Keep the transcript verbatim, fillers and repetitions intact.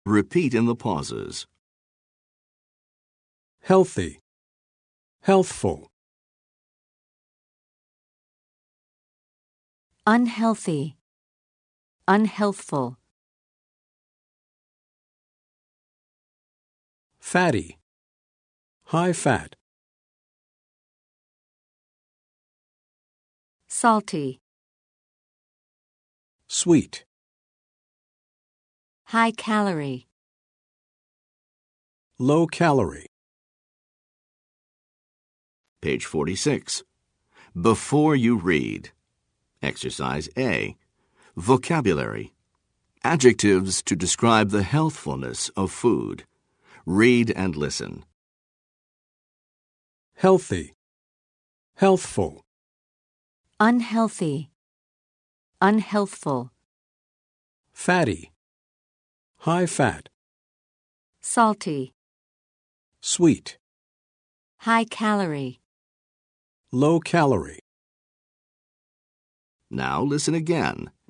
Repeat in the pauses. Healthy, healthful. Unhealthy, unhealthful. Fatty, high fat. Salty, Sweet, high calorie. low calorie. Page forty-six. Before you read. Exercise A. Vocabulary. Adjectives to describe the healthfulness of food. Read and listen. Healthy, healthful. Unhealthy, unhealthful. Fatty, high fat. Salty, Sweet, high calorie. low calorie. Now listen again.